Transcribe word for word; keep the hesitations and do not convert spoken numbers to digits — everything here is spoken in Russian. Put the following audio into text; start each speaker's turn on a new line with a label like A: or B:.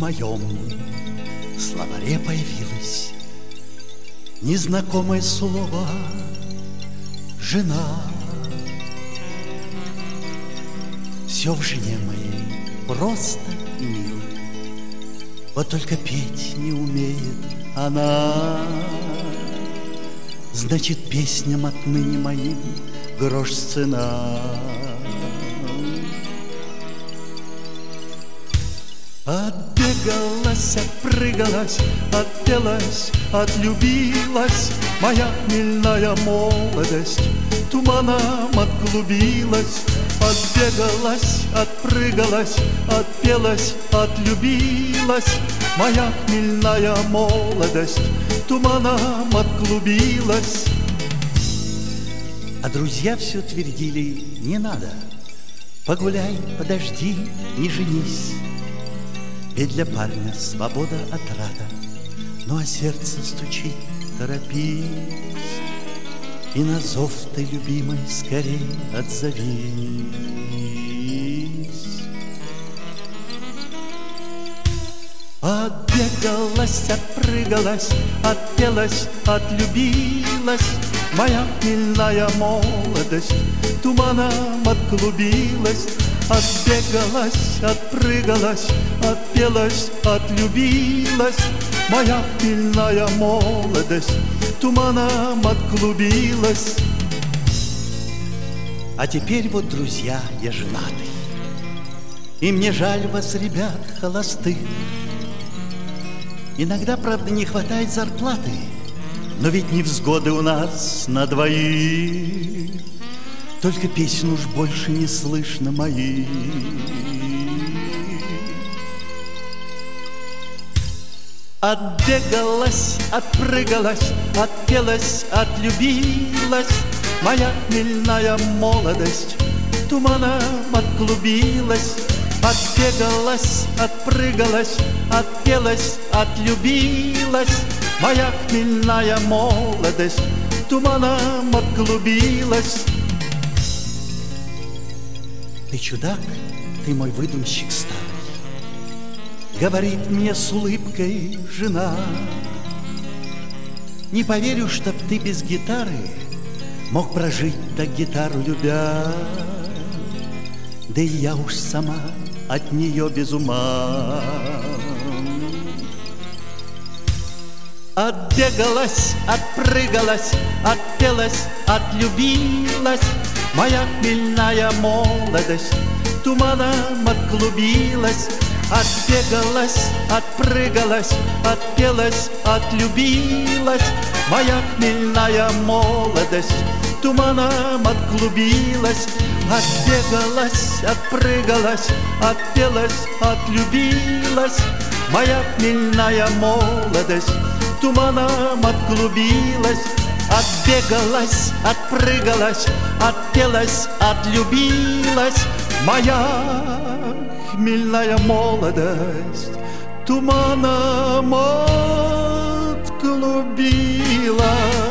A: моем словаре появилось незнакомое слово «жена». Все в жене моей просто и мило, вот только петь не умеет она. Значит, песням отныне моим грош цена. Отбегалась, отпрыгалась, отпелась, отлюбилась моя хмельная молодость, туманом отглубилась. Отбегалась, отпрыгалась, отпелась, отлюбилась моя хмельная молодость, туманом отклубилась. А друзья все твердили: не надо, погуляй, подожди, не женись. Ведь для парня свобода отрада, ну а сердце стучит: торопись. И на зов ты, любимой, скорей отзовись. Отбегалась, отпрыгалась, отпелась, отлюбилась моя хмельная молодость, туманом отклубилась. Отбегалась, отпрыгалась, отпелась, отлюбилась моя хмельная молодость, туманом отклубилась. А теперь вот, друзья, я женатый, и мне жаль вас, ребят, холостых. Иногда, правда, не хватает зарплаты, но ведь невзгоды у нас на двоих. Только песен уж больше не слышно моих. Отбегалась, отпрыгалась, отпелась, отлюбилась моя хмельная молодость, туманом отклубилась. Отбегалась, отпрыгалась, отпелась, отлюбилась моя хмельная молодость, туманом отклубилась. Ты чудак, ты мой выдумщик старый, говорит мне с улыбкой жена. Не поверю, чтоб ты без гитары мог прожить так, гитару любя. Да и я уж сама от нее без ума. Отбегалась, отпрыгалась, отпелась, отлюбилась моя хмельная молодость, туманом отклубилась. Отбегалась, отпрыгалась, отпелась, отлюбилась моя хмельная молодость, туманом отклубилась. Отбегалась, отпрыгалась, отпелась, отлюбилась моя хмельная молодость, туманом отклубилась. Отбегалась, отпрыгалась, отпелась, отлюбилась моя хмельная молодость, туманом отклубилась.